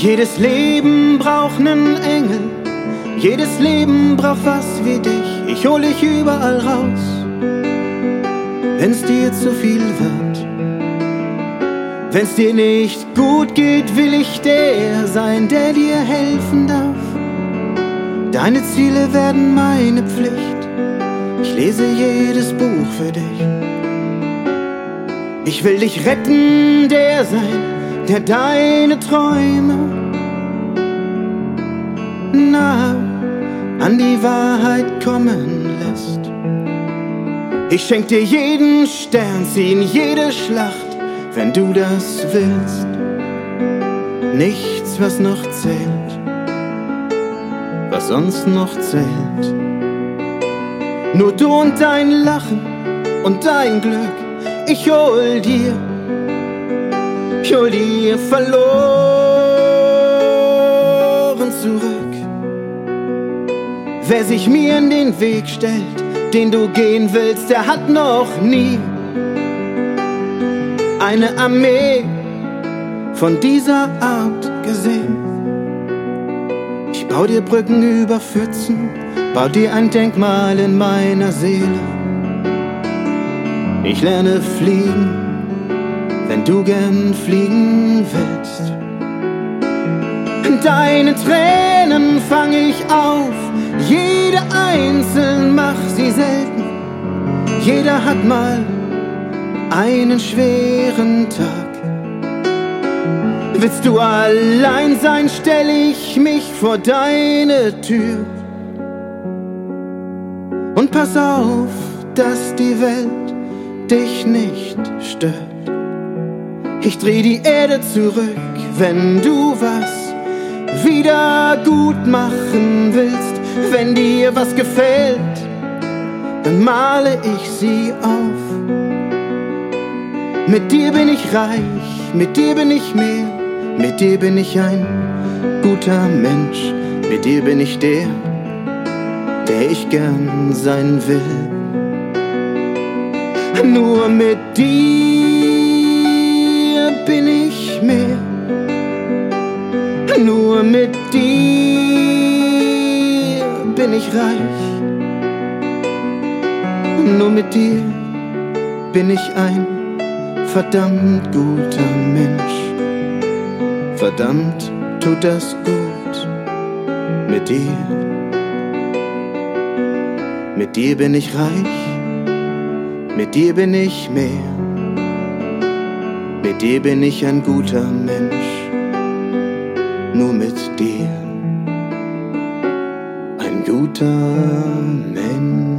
Jedes Leben braucht nen Engel, jedes Leben braucht was wie dich. Ich hol dich überall raus, wenn's dir zu viel wird. Wenn's dir nicht gut geht, will ich der sein, der dir helfen darf. Deine Ziele werden meine Pflicht, ich lese jedes Buch für dich. Ich will dich retten, der sein, der deine Träume nah an die Wahrheit kommen lässt. Ich schenk dir jeden Stern, zieh in jede Schlacht, wenn du das willst. Nichts, was noch zählt, was sonst noch zählt. Nur du und dein Lachen und dein Glück, ich hol dir verloren zurück. Wer sich mir in den Weg stellt, den du gehen willst, der hat noch nie eine Armee von dieser Art gesehen. Ich bau dir Brücken über Pfützen, bau dir ein Denkmal in meiner Seele. Ich lerne fliegen, wenn du gern fliegen willst. Deine Tränen fang ich auf, jede einzeln, mach sie selten. Jeder hat mal einen schweren Tag. Willst du allein sein, stell ich mich vor deine Tür. Und pass auf, dass die Welt dich nicht stört. Ich dreh die Erde zurück, wenn du was wieder gut machen willst. Wenn dir was gefällt, dann male ich sie auf. Mit dir bin ich reich, mit dir bin ich mehr, mit dir bin ich ein guter Mensch, mit dir bin ich der ich gern sein will. Nur mit dir bin ich mehr, nur mit dir bin ich reich, nur mit dir bin ich ein verdammt guter Mensch. Verdammt tut das gut mit dir. Mit dir bin ich reich, mit dir bin ich mehr, mit dir bin ich ein guter Mensch. Nur mit dir ein guter Mensch.